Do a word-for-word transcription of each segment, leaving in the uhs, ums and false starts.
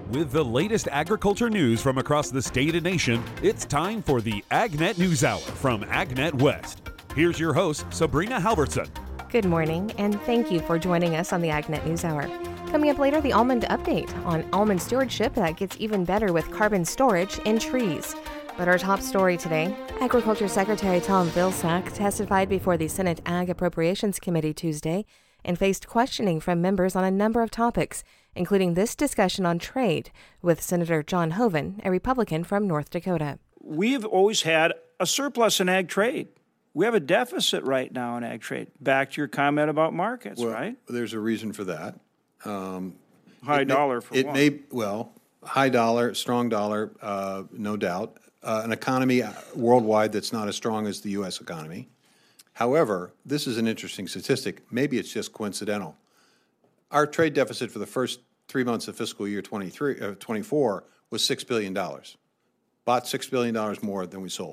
With the latest agriculture news from across the state and nation, it's time for the AgNet News Hour from AgNet West. Here's your host, Sabrina Halverson. Good morning, and thank you for joining us on the AgNet News Hour. Coming up later, the almond update on almond stewardship that gets even better with carbon storage in trees. But our top story today, Agriculture Secretary Tom Vilsack testified before the Senate Ag Appropriations Committee Tuesday and faced questioning from members on a number of topics, including this discussion on trade with Senator John Hoeven, a Republican from North Dakota. We've always had a surplus in ag trade. We have a deficit right now in ag trade. Back to your comment about markets, well, right? There's a reason for that. Um, high dollar may, for it one. may well high dollar, strong dollar, uh, no doubt. Uh, an economy worldwide that's not as strong as the U S economy. However, this is an interesting statistic. Maybe it's just coincidental. Our trade deficit for the first three months of fiscal year twenty-three, uh, twenty-four was six billion dollars. Bought six billion dollars more than we sold.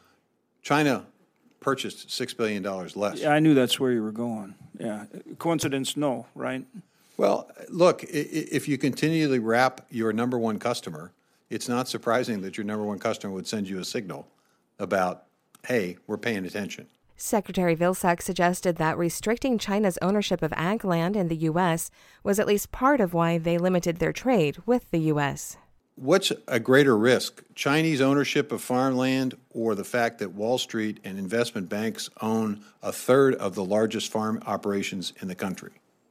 China purchased six billion dollars less. Yeah, I knew that's where you were going. Yeah. Coincidence, no, right? Well, look, if you continually wrap your number one customer, it's not surprising that your number one customer would send you a signal about, hey, we're paying attention. Secretary Vilsack suggested that restricting China's ownership of ag land in the U S was at least part of why they limited their trade with the U S. What's a greater risk, Chinese ownership of farmland or the fact that Wall Street and investment banks own a third of the largest farm operations in the country?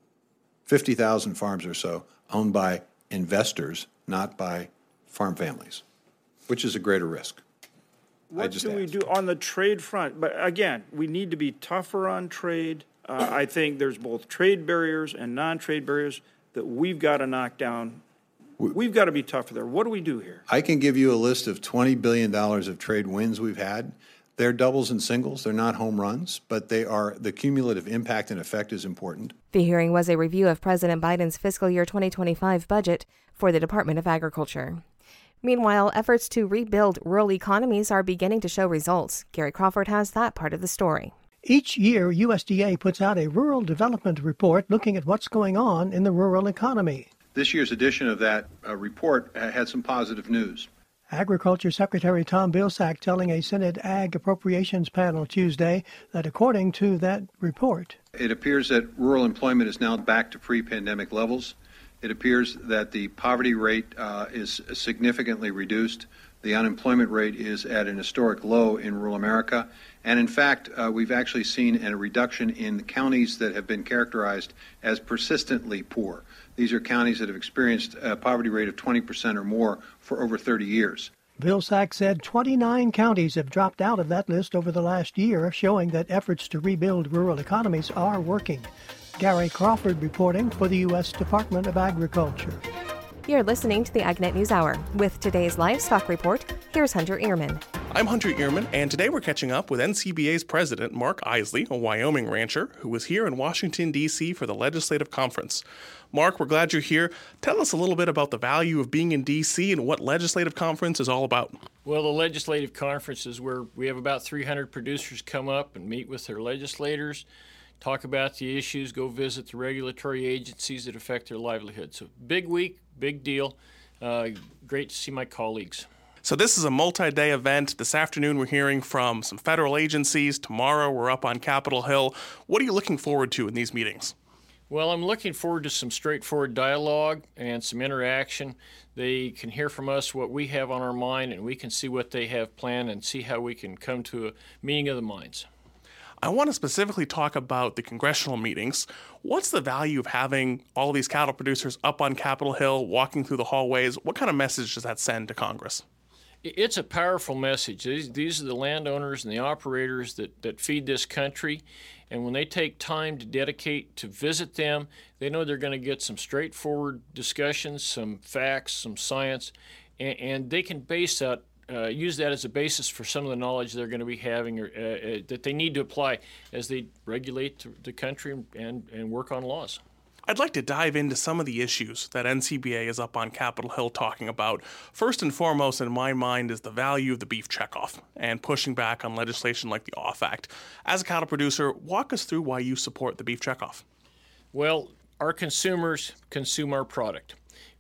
fifty thousand farms or so owned by investors, not by farm families. Which is a greater risk? What do we do on the trade front? But again, we need to be tougher on trade. Uh, I think there's both trade barriers and non-trade barriers that we've got to knock down. We've got to be tougher there. What do we do here? I can give you a list of twenty billion dollars of trade wins we've had. They're doubles and singles. They're not home runs, but they are, the cumulative impact and effect is important. The hearing was a review of President Biden's fiscal year twenty twenty-five budget for the Department of Agriculture. Meanwhile, efforts to rebuild rural economies are beginning to show results. Gary Crawford has that part of the story. Each year, U S D A puts out a rural development report looking at what's going on in the rural economy. This year's edition of that uh, report uh, had some positive news. Agriculture Secretary Tom Vilsack telling a Senate Ag Appropriations panel Tuesday that according to that report, it appears that rural employment is now back to pre-pandemic levels. It appears that the poverty rate uh, is significantly reduced. The unemployment rate is at an historic low in rural America. And in fact, uh, we've actually seen a reduction in counties that have been characterized as persistently poor. These are counties that have experienced a poverty rate of twenty percent or more for over thirty years. Vilsack said twenty-nine counties have dropped out of that list over the last year, showing that efforts to rebuild rural economies are working. Gary Crawford reporting for the U S Department of Agriculture. You're listening to the AgNet News Hour. With today's livestock report, here's Hunter Ehrman. I'm Hunter Ehrman, and today we're catching up with N C B A's president, Mark Isley, a Wyoming rancher who was here in Washington, D C for the legislative conference. Mark, we're glad you're here. Tell us a little bit about the value of being in D C and what legislative conference is all about. Well, the legislative conference is where we have about three hundred producers come up and meet with their legislators, talk about the issues, go visit the regulatory agencies that affect their livelihood. So big week, big deal. Uh, great to see my colleagues. So this is a multi-day event. This afternoon we're hearing from some federal agencies. Tomorrow we're up on Capitol Hill. What are you looking forward to in these meetings? Well, I'm looking forward to some straightforward dialogue and some interaction. They can hear from us what we have on our mind, and we can see what they have planned and see how we can come to a meeting of the minds. I want to specifically talk about the congressional meetings. What's the value of having all of these cattle producers up on Capitol Hill, walking through the hallways? What kind of message does that send to Congress? It's a powerful message. These, these are the landowners and the operators that, that feed this country. And when they take time to dedicate to visit them, they know they're going to get some straightforward discussions, some facts, some science, and, and they can base that, uh, use that as a basis for some of the knowledge they're going to be having or, uh, uh, that they need to apply as they regulate the country and, and work on laws. I'd like to dive into some of the issues that N C B A is up on Capitol Hill talking about. First and foremost, in my mind, is the value of the beef checkoff and pushing back on legislation like the Off Act. As a cattle producer, walk us through why you support the beef checkoff. Well, our consumers consume our product.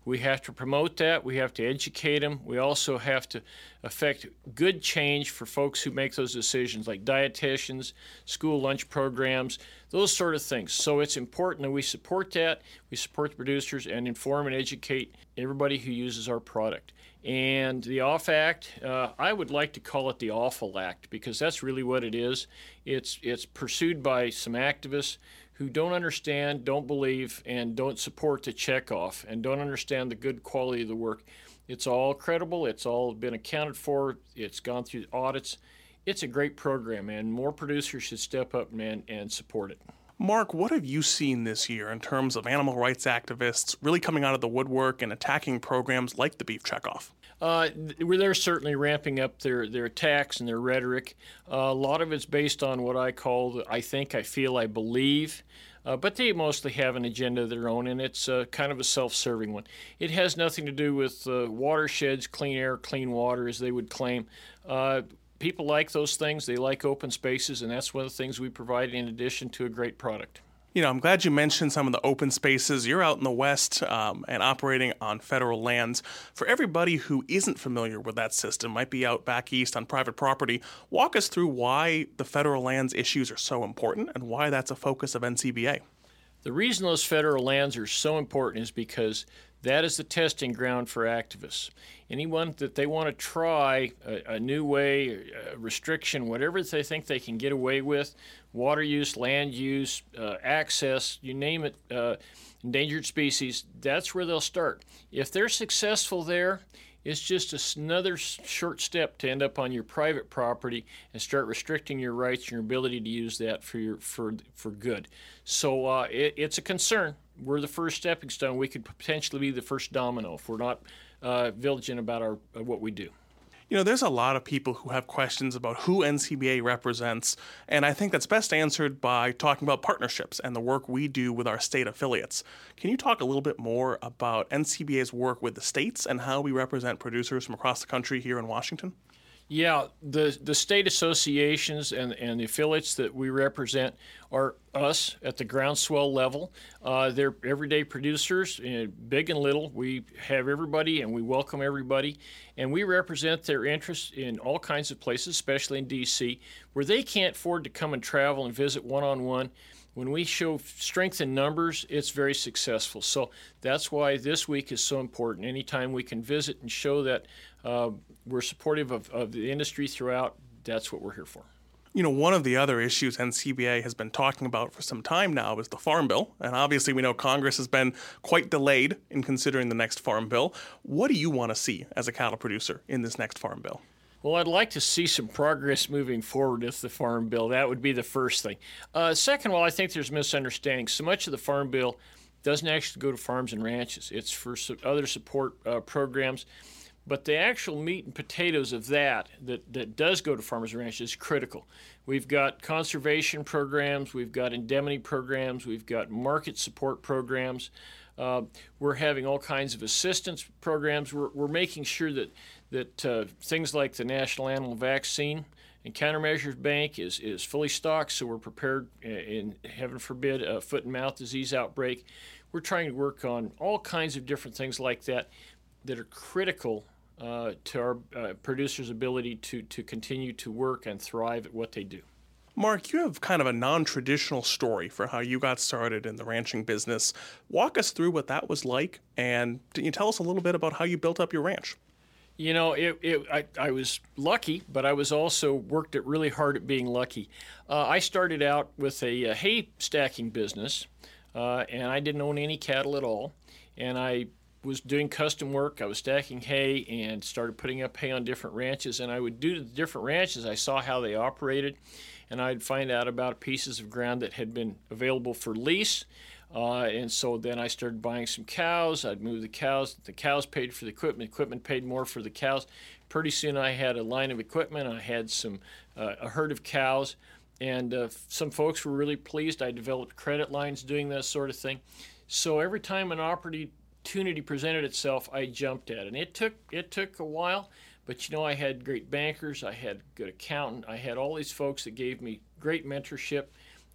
We have to promote that. We have to educate them. We also have to affect good change for folks who make those decisions, like dietitians, school lunch programs, those sort of things. So it's important that we support that. We support the producers and inform and educate everybody who uses our product. And the O F F Act, uh, I would like to call it the Awful Act, because that's really what it is. It's it's pursued by some activists who don't understand, don't believe, and don't support the checkoff, and don't understand the good quality of the work. It's all credible. It's all been accounted for. It's gone through audits. It's a great program, and more producers should step up and, and support it. Mark, what have you seen this year in terms of animal rights activists really coming out of the woodwork and attacking programs like the beef checkoff? Uh, they're certainly ramping up their, their attacks and their rhetoric. Uh, a lot of it's based on what I call, the, I think, I feel, I believe. Uh, but they mostly have an agenda of their own, and it's uh, kind of a self-serving one. It has nothing to do with uh, watersheds, clean air, clean water, as they would claim. Uh, people like those things. They like open spaces, and that's one of the things we provide in addition to a great product. You know, I'm glad you mentioned some of the open spaces. You're out in the West um, and operating on federal lands. For everybody who isn't familiar with that system, might be out back east on private property, walk us through why the federal lands issues are so important and why that's a focus of N C B A. The reason those federal lands are so important is because that is the testing ground for activists. Anyone that they want to try a, a new way, a restriction, whatever they think they can get away with, water use, land use, uh, access, you name it, uh, endangered species, that's where they'll start. If they're successful there, it's just another short step to end up on your private property and start restricting your rights and your ability to use that for your for for good. So uh, it, it's a concern. We're the first stepping stone. We could potentially be the first domino if we're not uh, vigilant about our uh, what we do. You know, there's a lot of people who have questions about who N C B A represents, and I think that's best answered by talking about partnerships and the work we do with our state affiliates. Can you talk a little bit more about N C B A's work with the states and how we represent producers from across the country here in Washington? Yeah, the the state associations and, and the affiliates that we represent are us at the groundswell level. Uh, they're everyday producers, uh, big and little. We have everybody and we welcome everybody. And we represent their interests in all kinds of places, especially in D C, where they can't afford to come and travel and visit one-on-one. When we show strength in numbers, it's very successful. So that's why this week is so important. Anytime we can visit and show that uh, we're supportive of, of the industry throughout, that's what we're here for. You know, one of the other issues N C B A has been talking about for some time now is the Farm Bill. And obviously we know Congress has been quite delayed in considering the next Farm Bill. What do you want to see as a cattle producer in this next Farm Bill? Well, I'd like to see some progress moving forward with the Farm Bill. That would be the first thing. Uh, second of all, I think there's misunderstanding. So much of the Farm Bill doesn't actually go to farms and ranches. It's for su- other support uh, programs. But the actual meat and potatoes of that, that that does go to farmers and ranches is critical. We've got conservation programs, we've got indemnity programs, we've got market support programs. Uh, we're having all kinds of assistance programs. We're, we're making sure that, that uh, things like the National Animal Vaccine and Countermeasures Bank is, is fully stocked, so we're prepared in, heaven forbid, a foot and mouth disease outbreak. We're trying to work on all kinds of different things like that that are critical uh, to our uh, producers' ability to, to continue to work and thrive at what they do. Mark, you have kind of a non-traditional story for how you got started in the ranching business. Walk us through what that was like, and can you tell us a little bit about how you built up your ranch? You know, it, it, I, I was lucky, but I was also worked it really hard at being lucky. Uh, I started out with a, a hay stacking business, uh, and I didn't own any cattle at all, and I was doing custom work. I was stacking hay and started putting up hay on different ranches, and I would do the different ranches. I saw how they operated, and I'd find out about pieces of ground that had been available for lease. Uh, and so then I started buying some cows. I'd move the cows. The cows paid for the equipment. Equipment paid more for the cows. Pretty soon I had a line of equipment. I had some uh, a herd of cows, and uh, some folks were really pleased. I developed credit lines doing that sort of thing. So every time an opportunity presented itself, I jumped at it. And it took it took a while. But, you know, I had great bankers, I had a good accountant, I had all these folks that gave me great mentorship,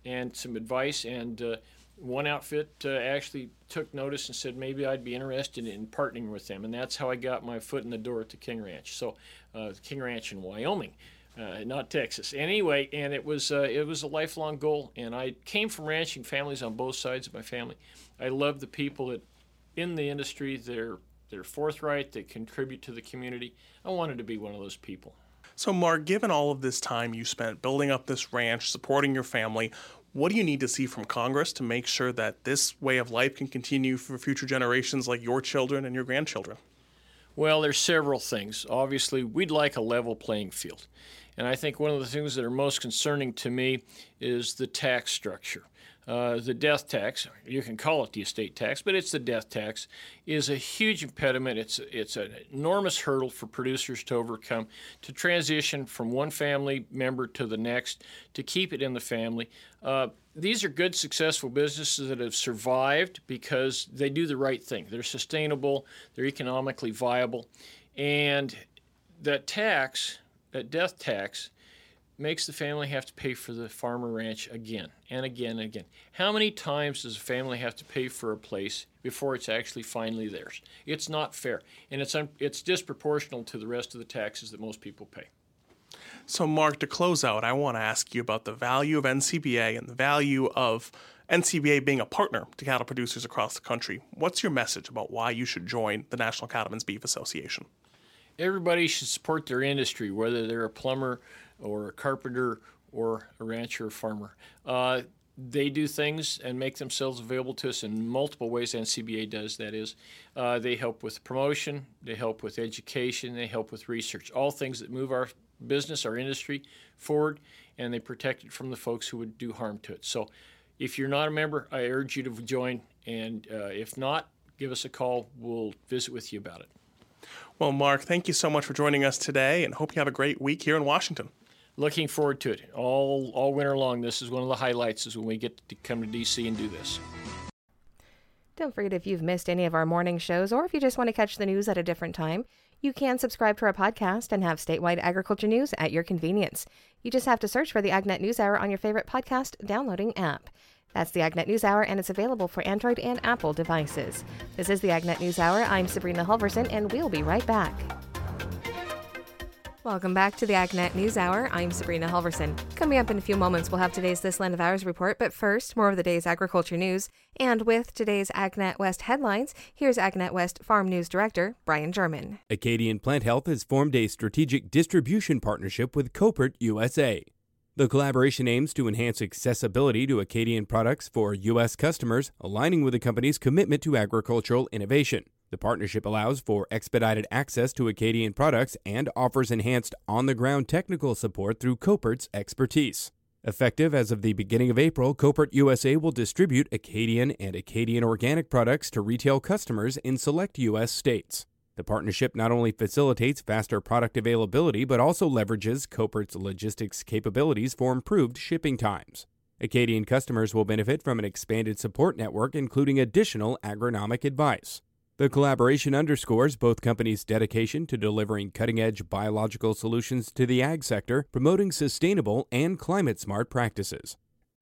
and some advice. And uh, one outfit uh, actually took notice and said maybe I'd be interested in partnering with them. And that's how I got my foot in the door at the King Ranch. So uh, King Ranch in Wyoming. Uh, not Texas. Anyway, and it was uh, it was a lifelong goal. And I came from ranching families on both sides of my family. I love the people that in the industry. They're they're forthright. They contribute to the community. I wanted to be one of those people. So, Mark, given all of this time you spent building up this ranch, supporting your family, what do you need to see from Congress to make sure that this way of life can continue for future generations like your children and your grandchildren? Well, there's several things. Obviously, we'd like a level playing field. And I think one of the things that are most concerning to me is the tax structure. Uh, the death tax, you can call it the estate tax, but it's the death tax, is a huge impediment. It's it's an enormous hurdle for producers to overcome, to transition from one family member to the next, to keep it in the family. Uh, these are good, successful businesses that have survived because they do the right thing. They're sustainable, they're economically viable, and that tax, that death tax, makes the family have to pay for the farm or ranch again and again and again. How many times does a family have to pay for a place before it's actually finally theirs? It's not fair, and it's un- it's disproportional to the rest of the taxes that most people pay. So, Mark, to close out, I want to ask you about the value of N C B A and the value of N C B A being a partner to cattle producers across the country. What's your message about why you should join the National Cattlemen's Beef Association? Everybody should support their industry, whether they're a plumber or a carpenter or a rancher or farmer. Uh, they do things and make themselves available to us in multiple ways. N C B A does, that is. Uh, they help with promotion, they help with education, they help with research, all things that move our business, our industry forward, and they protect it from the folks who would do harm to it. So if you're not a member, I urge you to join, and uh, if not, give us a call. We'll visit with you about it. Well, Mark, thank you so much for joining us today, and hope you have a great week here in Washington. Looking forward to it. All all winter long, this is one of the highlights, is when we get to come to D C and do this. Don't forget, if you've missed any of our morning shows, or if you just want to catch the news at a different time, you can subscribe to our podcast and have statewide agriculture news at your convenience. You just have to search for the AgNet News Hour on your favorite podcast downloading app. That's the AgNet News Hour, and it's available for Android and Apple devices. This is the AgNet News Hour. I'm Sabrina Halverson, and we'll be right back. Welcome back to the AgNet News Hour. I'm Sabrina Halverson. Coming up in a few moments, we'll have today's This Land of Ours report, but first, more of the day's agriculture news. And with today's AgNet West headlines, here's AgNet West Farm News Director Brian German. Acadian Plant Health has formed a strategic distribution partnership with Copert U S A. The collaboration aims to enhance accessibility to Acadian products for U S customers, aligning with the company's commitment to agricultural innovation. The partnership allows for expedited access to Acadian products and offers enhanced on-the-ground technical support through Copert's expertise. Effective as of the beginning of April, Copert U S A will distribute Acadian and Acadian organic products to retail customers in select U S states. The partnership not only facilitates faster product availability, but also leverages Copert's logistics capabilities for improved shipping times. Acadian customers will benefit from an expanded support network, including additional agronomic advice. The collaboration underscores both companies' dedication to delivering cutting-edge biological solutions to the ag sector, promoting sustainable and climate-smart practices.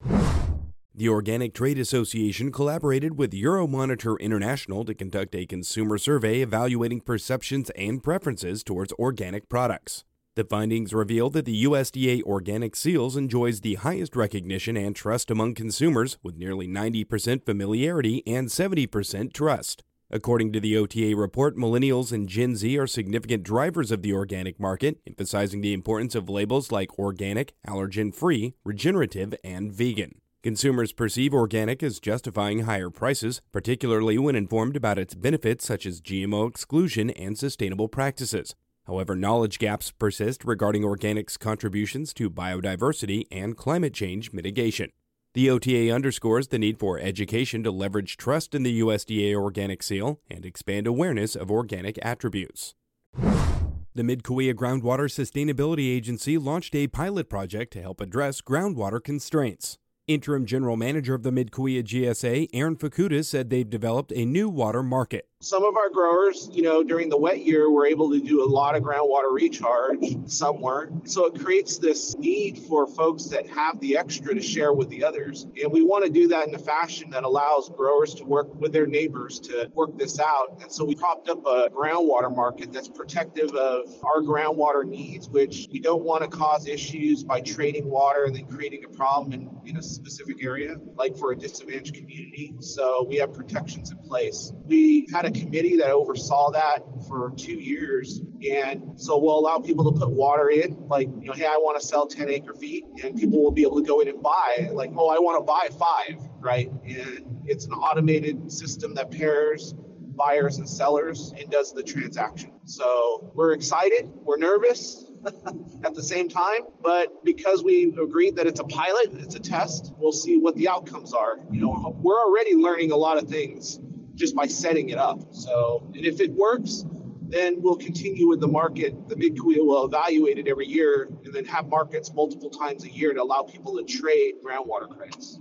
The Organic Trade Association collaborated with Euromonitor International to conduct a consumer survey evaluating perceptions and preferences towards organic products. The findings reveal that the U S D A Organic Seals enjoys the highest recognition and trust among consumers, with nearly ninety percent familiarity and seventy percent trust. According to the O T A report, millennials and Gen Z are significant drivers of the organic market, emphasizing the importance of labels like organic, allergen-free, regenerative, and vegan. Consumers perceive organic as justifying higher prices, particularly when informed about its benefits such as G M O exclusion and sustainable practices. However, knowledge gaps persist regarding organic's contributions to biodiversity and climate change mitigation. The O T A underscores the need for education to leverage trust in the U S D A Organic Seal and expand awareness of organic attributes. The Mid-Cahuilla Groundwater Sustainability Agency launched a pilot project to help address groundwater constraints. Interim General Manager of the Mid-Cahuilla G S A, Aaron Fakuda, said they've developed a new water market. Some of our growers, you know, during the wet year, were able to do a lot of groundwater recharge. Some weren't. So it creates this need for folks that have the extra to share with the others. And we want to do that in a fashion that allows growers to work with their neighbors to work this out. And so we propped up a groundwater market that's protective of our groundwater needs, which we don't want to cause issues by trading water and then creating a problem in, in a specific area, like for a disadvantaged community. So we have protections in place. We had a committee that oversaw that for two years. And so we'll allow people to put water in, like, you know, hey, I want to sell ten acre feet, and people will be able to go in and buy, like, oh, I want to buy five, right? And it's an automated system that pairs buyers and sellers and does the transaction. So we're excited, we're nervous at the same time, but because we agreed that it's a pilot, it's a test, we'll see what the outcomes are. You know, we're already learning a lot of things just by setting it up. So, and if it works, then we'll continue with the market. The Mid Cahuilla will evaluate it every year and then have markets multiple times a year to allow people to trade groundwater credits.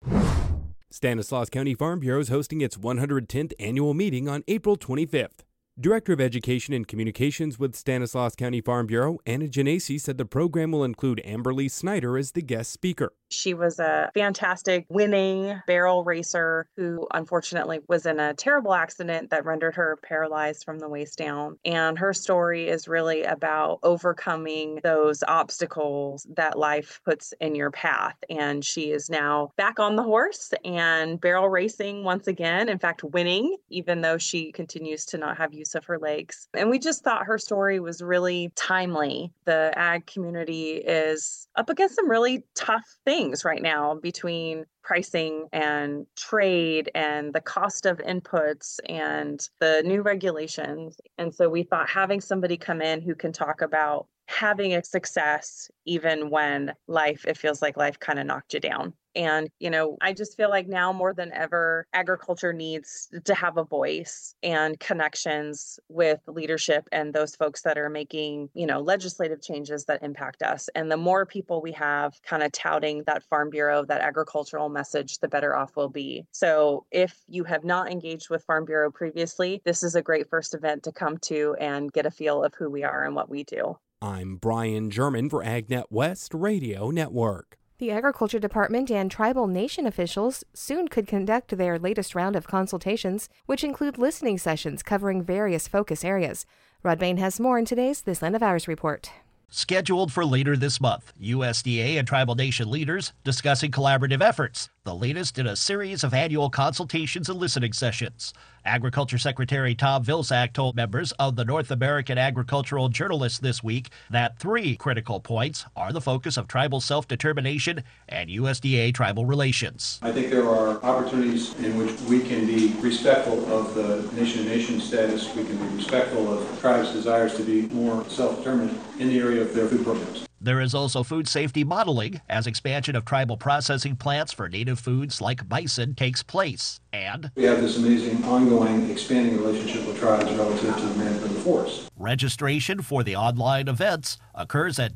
Stanislaus County Farm Bureau is hosting its one hundred tenth annual meeting on April twenty-fifth. Director of Education and Communications with Stanislaus County Farm Bureau, Anna Genesi, said the program will include Amberly Snyder as the guest speaker. She was a fantastic winning barrel racer who unfortunately was in a terrible accident that rendered her paralyzed from the waist down. And her story is really about overcoming those obstacles that life puts in your path. And she is now back on the horse and barrel racing once again, in fact, winning, even though she continues to not have use of her legs. And we just thought her story was really timely. The ag community is up against some really tough things right now between pricing and trade and the cost of inputs and the new regulations. And so we thought having somebody come in who can talk about having a success even when life, it feels like life kind of knocked you down. And, you know, I just feel like now more than ever, agriculture needs to have a voice and connections with leadership and those folks that are making, you know, legislative changes that impact us. And the more people we have kind of touting that Farm Bureau, that agricultural message, the better off we'll be. So if you have not engaged with Farm Bureau previously, this is a great first event to come to and get a feel of who we are and what we do. I'm Brian German for AgNet West Radio Network. The Agriculture Department and tribal nation officials soon could conduct their latest round of consultations, which include listening sessions covering various focus areas. Rod Bain has more in today's This Land of Ours report. Scheduled for later this month, U S D A and tribal nation leaders discussing collaborative efforts, the latest in a series of annual consultations and listening sessions. Agriculture Secretary Tom Vilsack told members of the North American Agricultural Journalists this week that three critical points are the focus of tribal self-determination and U S D A tribal relations. I think there are opportunities in which we can be respectful of the nation-to-nation status. We can be respectful of tribes' desires to be more self-determined in the area of their food programs. There is also food safety modeling as expansion of tribal processing plants for native foods like bison takes place. And we have this amazing ongoing expanding relationship with tribes relative to the management of the forest. Registration for the online events occurs at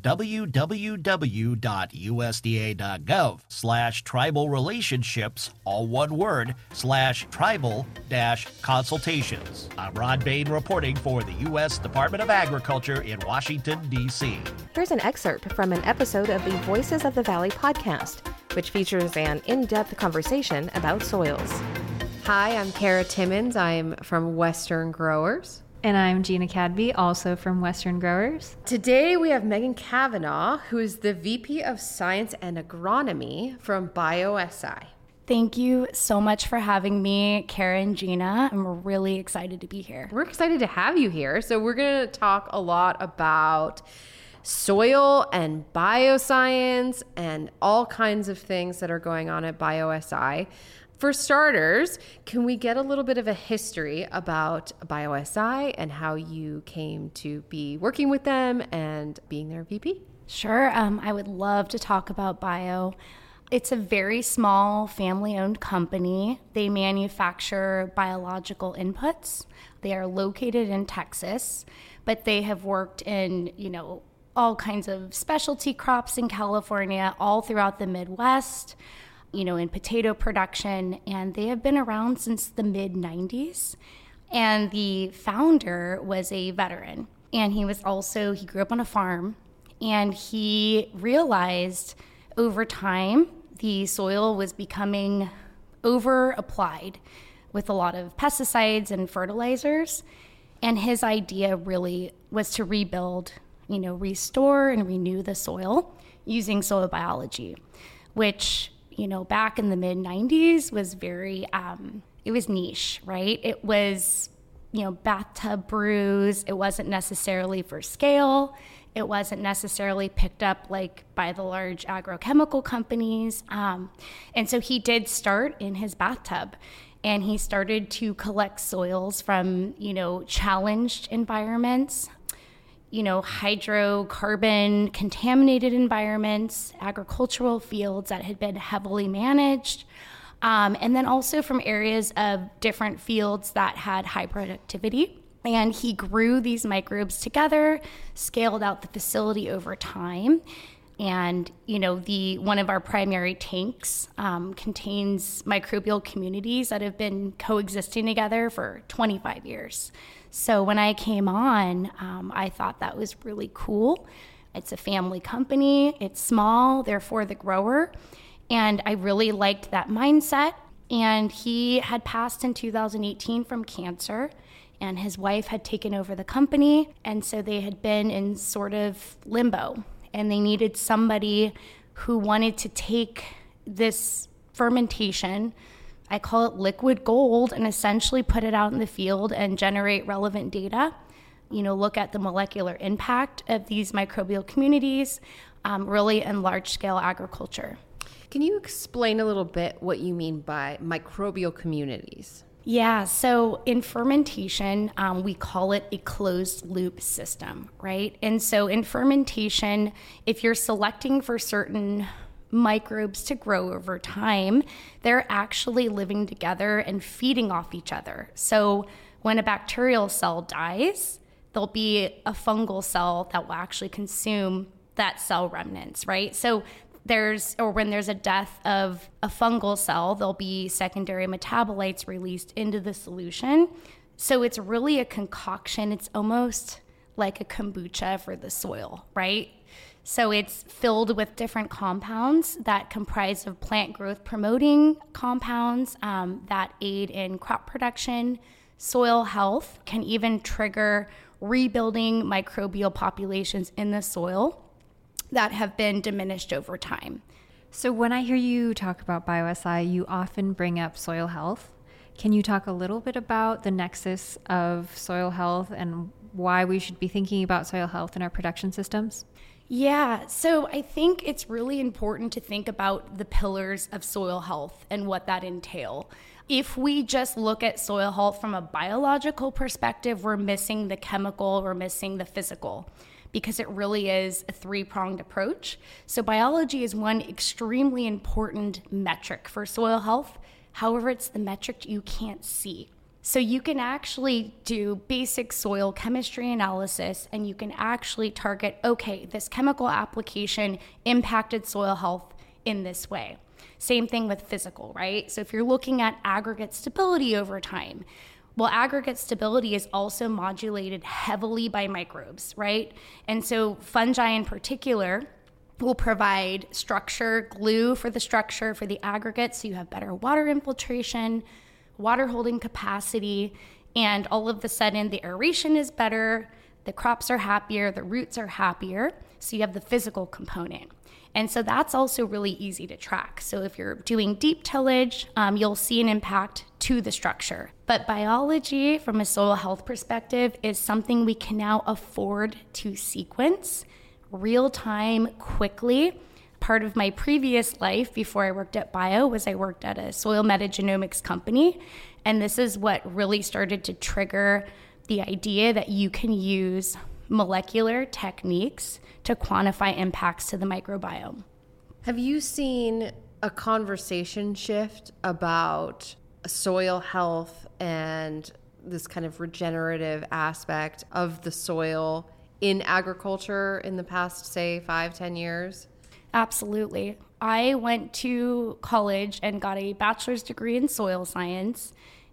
www.usda.gov slash tribal relationships, all one word, slash tribal dash consultations. I'm Rod Bain reporting for the U S Department of Agriculture in Washington, D C Here's an excerpt from an episode of the Voices of the Valley podcast, which features an in-depth conversation about soils. Hi, I'm Kara Timmons. I'm from Western Growers. And I'm Gina Cadby, also from Western Growers. Today we have Megan Kavanaugh, who is the V P of Science and Agronomy from BioSI. Thank you so much for having me, Kara and Gina. I'm really excited to be here. We're excited to have you here. So we're going to talk a lot about soil and bioscience and all kinds of things that are going on at BioSI. For starters, can we get a little bit of a history about BioSI and how you came to be working with them and being their V P? Sure. Um, I would love to talk about Bio. It's a very small family-owned company. They manufacture biological inputs. They are located in Texas, but they have worked in, you know, all kinds of specialty crops in California, all throughout the Midwest, you know, in potato production, and they have been around since the mid nineties. And the founder was a veteran. And he was also, he grew up on a farm. And he realized over time the soil was becoming over applied with a lot of pesticides and fertilizers. And his idea really was to rebuild, you know, restore and renew the soil using soil biology, which, you know, back in the mid nineties was very, um, it was niche, right? It was, you know, bathtub brews. It wasn't necessarily for scale. It wasn't necessarily picked up like by the large agrochemical companies. Um, and so he did start in his bathtub, and he started to collect soils from, you know, challenged environments, you know, hydrocarbon contaminated environments, agricultural fields that had been heavily managed, um, and then also from areas of different fields that had high productivity. And he grew these microbes together, scaled out the facility over time. And, you know, the one of our primary tanks um, contains microbial communities that have been coexisting together for twenty-five years. So when I came on, um, I thought that was really cool. It's a family company, it's small, therefore the grower. And I really liked that mindset. And he had passed in two thousand eighteen from cancer, and his wife had taken over the company. And so they had been in sort of limbo. And they needed somebody who wanted to take this fermentation, I call it liquid gold, and essentially put it out in the field and generate relevant data. You know, look at the molecular impact of these microbial communities, um, really in large-scale agriculture. Can you explain a little bit what you mean by microbial communities? Yeah, so in fermentation, um, we call it a closed loop system, right? And so in fermentation, if you're selecting for certain microbes to grow over time, they're actually living together and feeding off each other. So when a bacterial cell dies, there'll be a fungal cell that will actually consume that cell remnants, right? So there's, or when there's a death of a fungal cell, there'll be secondary metabolites released into the solution. So it's really a concoction. It's almost like a kombucha for the soil, right? So it's filled with different compounds that comprise of plant growth promoting compounds um, that aid in crop production, soil health, can even trigger rebuilding microbial populations in the soil that have been diminished over time. So when I hear you talk about BioSI, you often bring up soil health. Can you talk a little bit about the nexus of soil health and why we should be thinking about soil health in our production systems? Yeah, so I think it's really important to think about the pillars of soil health and what that entail. If we just look at soil health from a biological perspective, we're missing the chemical, we're missing the physical, because it really is a three-pronged approach. So biology is one extremely important metric for soil health. However, it's the metric you can't see. So you can actually do basic soil chemistry analysis, and you can actually target, okay, this chemical application impacted soil health in this way. Same thing with physical, right? So if you're looking at aggregate stability over time, well, aggregate stability is also modulated heavily by microbes, right? And so fungi in particular will provide structure, glue for the structure for the aggregate, so you have better water infiltration, water holding capacity, and all of a sudden the aeration is better, the crops are happier, the roots are happier, so you have the physical component. And so that's also really easy to track. So if you're doing deep tillage, um, you'll see an impact to the structure. But biology, from a soil health perspective, is something we can now afford to sequence real time, quickly. Part of my previous life before I worked at Bio was I worked at a soil metagenomics company. And this is what really started to trigger the idea that you can use molecular techniques to quantify impacts to the microbiome. Have you seen a conversation shift about soil health and this kind of regenerative aspect of the soil in agriculture in the past, say, five, ten years? Absolutely. I went to college and got a bachelor's degree in soil science.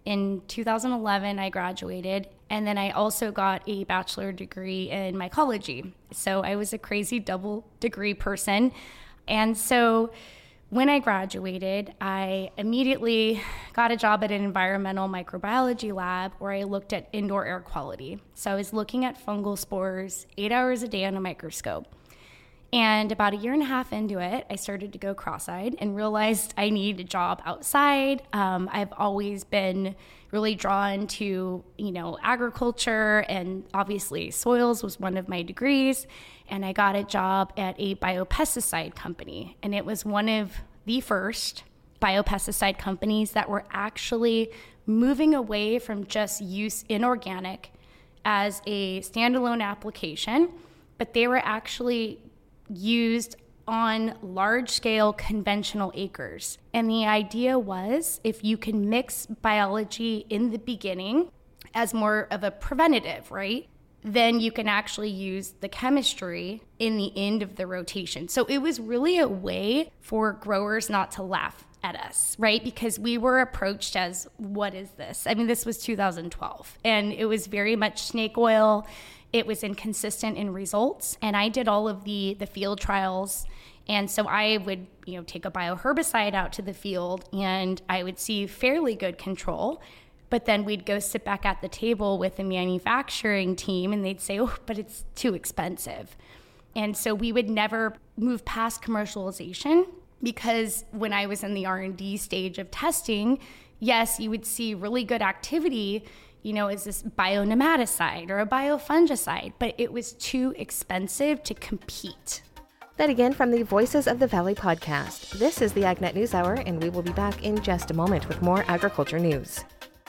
In two thousand eleven, I graduated, and then I also got a bachelor degree in mycology. So I was a crazy double degree person. And so when I graduated, I immediately got a job at an environmental microbiology lab where I looked at indoor air quality. So I was looking at fungal spores eight hours a day on a microscope. And about a year and a half into it, I started to go cross-eyed and realized I need a job outside. Um, I've always been really drawn to, you know, agriculture, and obviously soils was one of my degrees. And I got a job at a biopesticide company. And it was one of the first biopesticide companies that were actually moving away from just use in organic as a standalone application, but they were actually used on large-scale conventional acres. And the idea was if you can mix biology in the beginning as more of a preventative, right, then you can actually use the chemistry in the end of the rotation. So it was really a way for growers not to laugh at us, right? Because we were approached as, what is this? I mean, this was two thousand twelve, and it was very much snake oil. It was inconsistent in results, and I did all of the the field trials. And so I would, you know, take a bioherbicide out to the field, and I would see fairly good control. But then we'd go sit back at the table with the manufacturing team, and they'd say, "Oh, but it's too expensive." And so we would never move past commercialization, because when I was in the R and D stage of testing, yes, you would see really good activity, you know, is this bionematicide or a biofungicide, but it was too expensive to compete. That again from the Voices of the Valley podcast. This is the AgNet News Hour, and we will be back in just a moment with more agriculture news.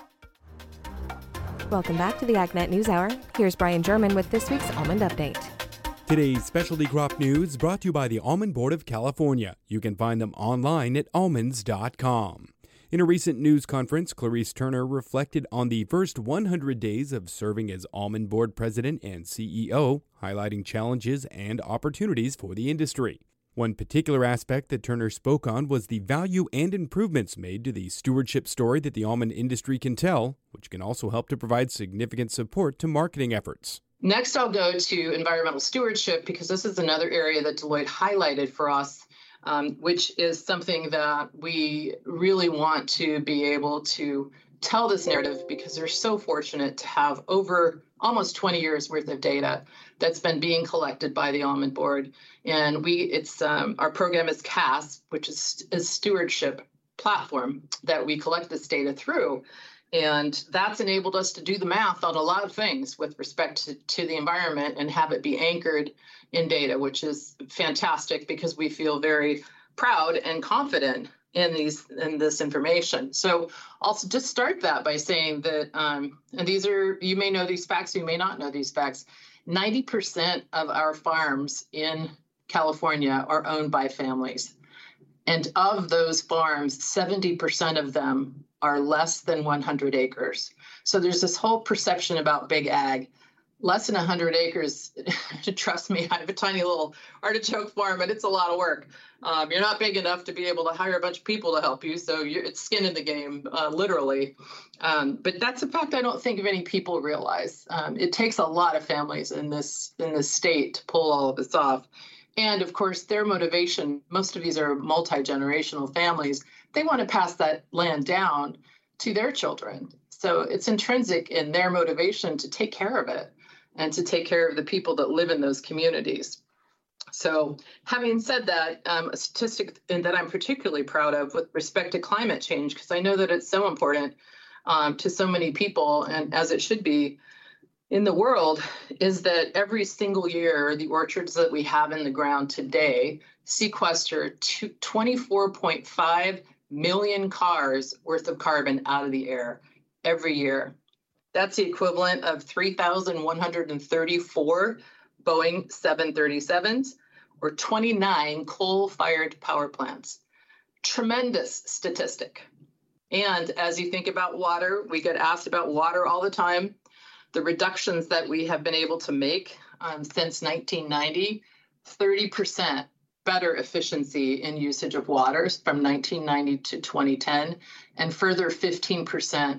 Welcome back to the AgNet News Hour. Here's Brian German with this week's Almond Update. Today's specialty crop news brought to you by the Almond Board of California. You can find them online at almonds dot com. In a recent news conference, Clarice Turner reflected on the first one hundred days of serving as Almond Board President and C E O, highlighting challenges and opportunities for the industry. One particular aspect that Turner spoke on was the value and improvements made to the stewardship story that the almond industry can tell, which can also help to provide significant support to marketing efforts. Next, I'll go to environmental stewardship, because this is another area that Deloitte highlighted for us, um, which is something that we really want to be able to tell this narrative, because they're so fortunate to have over almost twenty years worth of data that's been being collected by the Almond Board. And we, it's um, our program is C A S, which is a stewardship platform that we collect this data through. And that's enabled us to do the math on a lot of things with respect to, to the environment and have it be anchored in data, which is fantastic, because we feel very proud and confident in these in this information. So I'll just start that by saying that, um, and these are, you may know these facts, you may not know these facts, ninety percent of our farms in California are owned by families. And of those farms, seventy percent of them are less than one hundred acres. So there's this whole perception about big ag. Less than one hundred acres, trust me, I have a tiny little artichoke farm, and it's a lot of work. Um, you're not big enough to be able to hire a bunch of people to help you, so you're, it's skin in the game, uh, literally. Um, but that's a fact I don't think many people realize. Um, it takes a lot of families in this in this state to pull all of this off. And of course, their motivation, most of these are multi-generational families, they want to pass that land down to their children. So it's intrinsic in their motivation to take care of it and to take care of the people that live in those communities. So having said that, um, a statistic that I'm particularly proud of with respect to climate change, because I know that it's so important um, to so many people, and as it should be in the world, is that every single year, the orchards that we have in the ground today sequester twenty-four point five million cars worth of carbon out of the air every year. That's the equivalent of three thousand one hundred thirty-four Boeing seven thirty-sevens or twenty-nine coal-fired power plants. Tremendous statistic. And as you think about water, we get asked about water all the time. The reductions that we have been able to make um, since nineteen ninety, thirty percent better efficiency in usage of waters from nineteen ninety to twenty ten, and further fifteen percent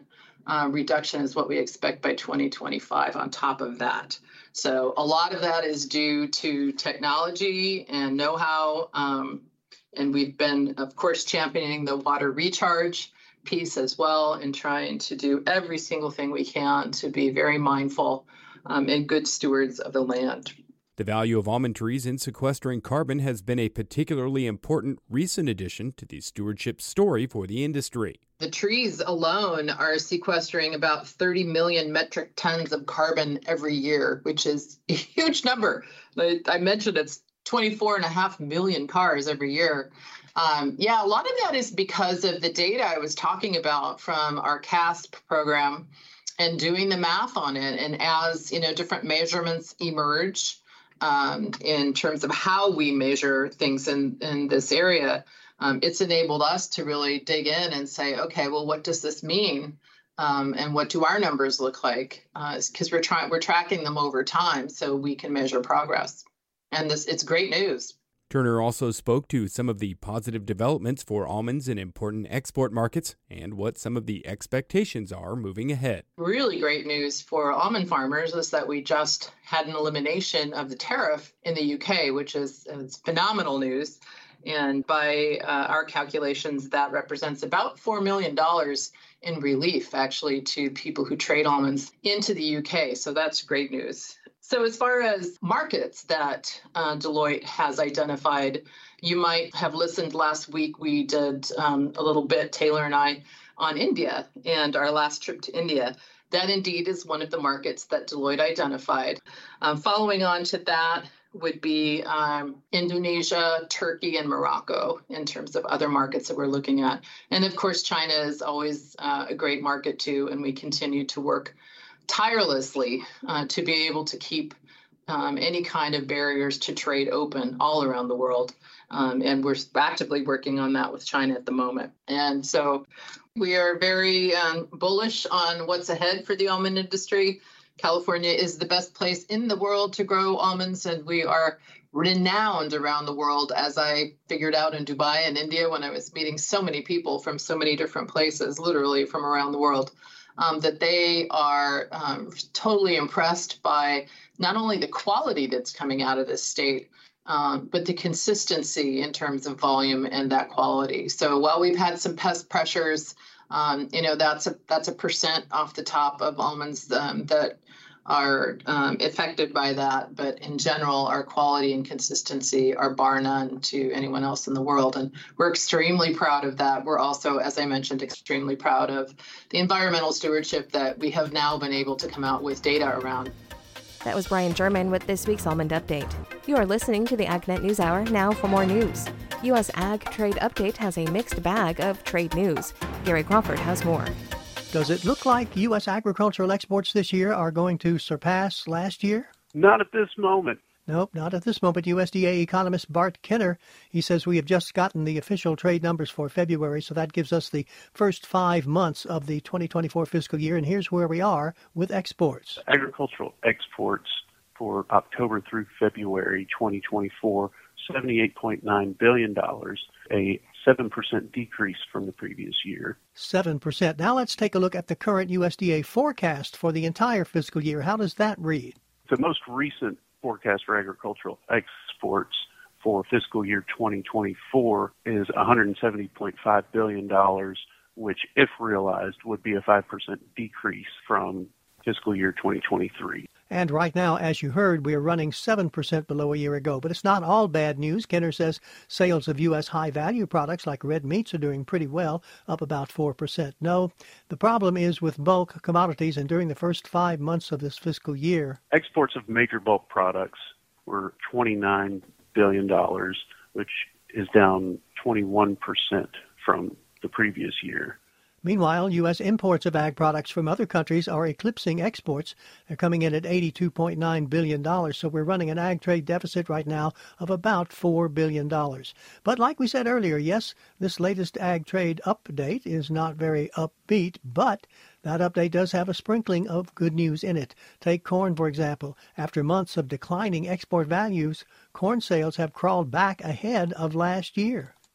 uh, reduction is what we expect by twenty twenty-five on top of that. So a lot of that is due to technology and know-how. Um, and we've been, of course, championing the water recharge piece as well and trying to do every single thing we can to be very mindful um, and good stewards of the land. The value of almond trees in sequestering carbon has been a particularly important recent addition to the stewardship story for the industry. The trees alone are sequestering about thirty million metric tons of carbon every year, which is a huge number. I mentioned it's twenty-four and a half million cars every year. Um, yeah, a lot of that is because of the data I was talking about from our CASP program and doing the math on it. And as, you know, different measurements emerge um, in terms of how we measure things in, in this area, um, it's enabled us to really dig in and say, okay, well, what does this mean? Um, and what do our numbers look like? Because uh, we're trying, we're tracking them over time so we can measure progress. And this, it's great news. Turner also spoke to some of the positive developments for almonds in important export markets and what some of the expectations are moving ahead. Really great news for almond farmers is that we just had an elimination of the tariff in the U K, which is, is phenomenal news. And by uh, our calculations, that represents about four million dollars in relief, actually, to people who trade almonds into the U K. So that's great news. So as far as markets that uh, Deloitte has identified, you might have listened last week. We did um, a little bit, Taylor and I, on India and our last trip to India. That indeed is one of the markets that Deloitte identified. Um, following on to that would be um, Indonesia, Turkey, and Morocco in terms of other markets that we're looking at. And of course, China is always uh, a great market too, and we continue to work tirelessly uh, to be able to keep um, any kind of barriers to trade open all around the world. Um, and we're actively working on that with China at the moment. And so we are very um, bullish on what's ahead for the almond industry. California is the best place in the world to grow almonds, and we are renowned around the world, as I figured out in Dubai and India when I was meeting so many people from so many different places, literally from around the world. Um, that they are um, totally impressed by not only the quality that's coming out of this state, um, but the consistency in terms of volume and that quality. So while we've had some pest pressures, um, you know, that's a that's a percent off the top of almonds um, that are um, affected by that. But in general, our quality and consistency are bar none to anyone else in the world. And we're extremely proud of that. We're also, as I mentioned, extremely proud of the environmental stewardship that we have now been able to come out with data around. That was Brian German with this week's Almond Update. You are listening to the AgNet News Hour. Now for more news. U S Ag Trade Update has a mixed bag of trade news. Gary Crawford has more. Does it look like U S agricultural exports this year are going to surpass last year? Not at this moment. Nope, not at this moment. U S D A economist Bart Kenner, he says we have just gotten the official trade numbers for February, so that gives us the first five months of the twenty twenty-four fiscal year, and here's where we are with exports. Agricultural exports for October through February twenty twenty-four, seventy-eight point nine billion dollars, a seven percent decrease from the previous year. seven percent. Now let's take a look at the current U S D A forecast for the entire fiscal year. How does that read? The most recent forecast for agricultural exports for fiscal year twenty twenty-four is one hundred seventy point five billion dollars, which, if realized, would be a five percent decrease from fiscal year twenty twenty-three. And right now, as you heard, we are running seven percent below a year ago. But it's not all bad news. Kenner says sales of U S high-value products like red meats are doing pretty well, up about four percent. No, the problem is with bulk commodities, and during the first five months of this fiscal year, exports of major bulk products were twenty-nine billion dollars, which is down twenty-one percent from the previous year. Meanwhile, U S imports of ag products from other countries are eclipsing exports. They're coming in at eighty-two point nine billion dollars, so we're running an ag trade deficit right now of about four billion dollars. But like we said earlier, yes, this latest ag trade update is not very upbeat, but that update does have a sprinkling of good news in it. Take corn, for example. After months of declining export values, corn sales have crawled back ahead of last year.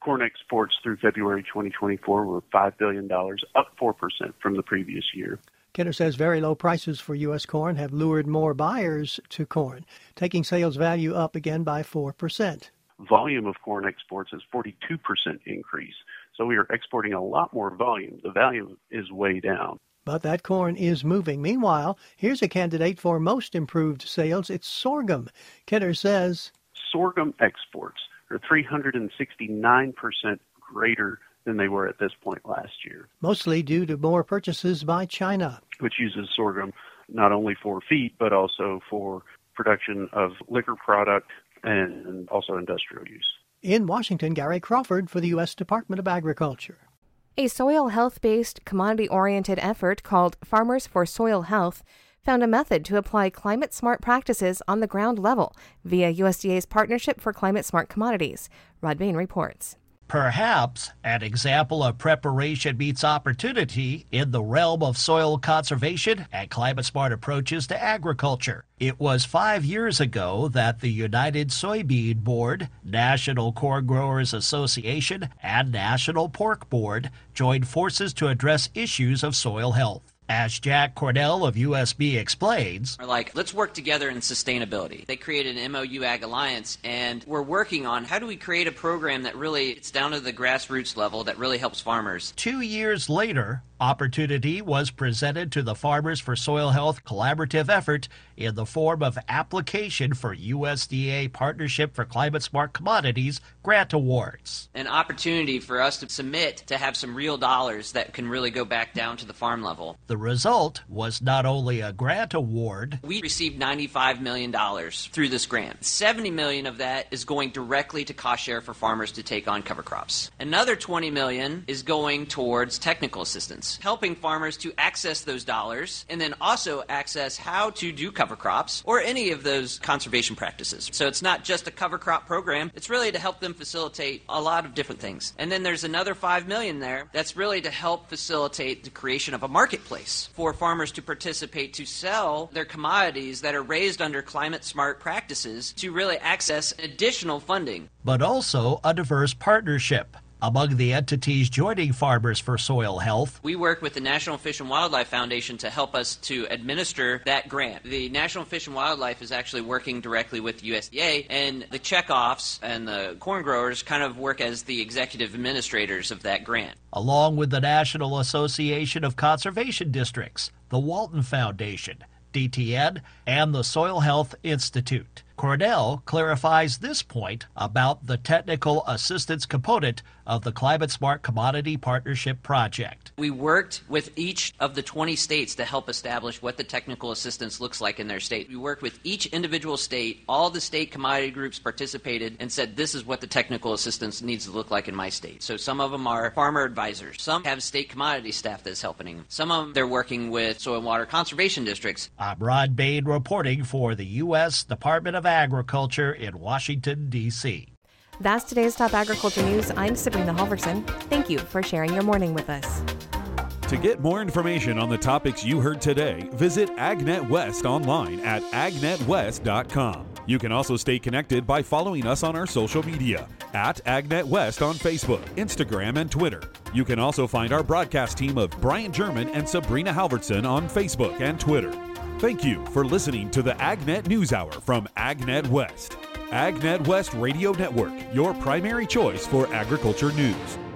Corn exports through February twenty twenty-four were five billion dollars, up four percent from the previous year. Kidder says very low prices for U S corn have lured more buyers to corn, taking sales value up again by four percent. Volume of corn exports is forty-two percent increase. So we are exporting a lot more volume. The value is way down. But that corn is moving. Meanwhile, here's a candidate for most improved sales. It's sorghum. Kidder says sorghum exports are three hundred sixty-nine percent greater than they were at this point last year. Mostly due to more purchases by China, which uses sorghum not only for feed, but also for production of liquor product and also industrial use. In Washington, Gary Crawford for the U S Department of Agriculture. A soil health-based, commodity-oriented effort called Farmers for Soil Health found a method to apply climate-smart practices on the ground level via U S D A's Partnership for Climate-Smart Commodities. Rod Bain reports. Perhaps an example of preparation meets opportunity in the realm of soil conservation and climate-smart approaches to agriculture. It was five years ago that the United Soybean Board, National Corn Growers Association, and National Pork Board joined forces to address issues of soil health. As Jack Cornell of U S B explains, We're like, let's work together in sustainability. They created an M O U Ag Alliance, and we're working on how do we create a program that really, it's down to the grassroots level, that really helps farmers. Two years later, opportunity was presented to the Farmers for Soil Health collaborative effort in the form of application for U S D A Partnership for Climate-Smart Commodities grant awards. An opportunity for us to submit to have some real dollars that can really go back down to the farm level. The result was not only a grant award. We received ninety-five million dollars through this grant. seventy million dollars of that is going directly to cost share for farmers to take on cover crops. Another twenty million dollars is going towards technical assistance, helping farmers to access those dollars and then also access how to do cover crops or any of those conservation practices. So it's not just a cover crop program, it's really to help them facilitate a lot of different things. And then there's another five million dollars there that's really to help facilitate the creation of a marketplace for farmers to participate to sell their commodities that are raised under climate smart practices to really access additional funding. But also a diverse partnership. Among the entities joining Farmers for Soil Health, we work with the National Fish and Wildlife Foundation to help us to administer that grant. The National Fish and Wildlife is actually working directly with U S D A, and the checkoffs and the corn growers kind of work as the executive administrators of that grant. Along with the National Association of Conservation Districts, the Walton Foundation, D T N, and the Soil Health Institute. Cornell clarifies this point about the technical assistance component of the Climate Smart Commodity Partnership Project. We worked with each of the twenty states to help establish what the technical assistance looks like in their state. We worked with each individual state. All the state commodity groups participated and said, this is what the technical assistance needs to look like in my state. So some of them are farmer advisors. Some have state commodity staff that's helping them. Some of them, they're working with soil and water conservation districts. I'm Rod Bain reporting for the U S Department of Agriculture in Washington, D C That's today's top agriculture news. I'm Sabrina Halverson. Thank you for sharing your morning with us. To get more information on the topics you heard today, visit AgNet West online at ag net west dot com. You can also stay connected by following us on our social media at AgNet West on Facebook, Instagram, and Twitter. You can also find our broadcast team of Brian German and Sabrina Halverson on Facebook and Twitter. Thank you for listening to the AgNet News Hour from AgNet West. AgNet West Radio Network, your primary choice for agriculture news.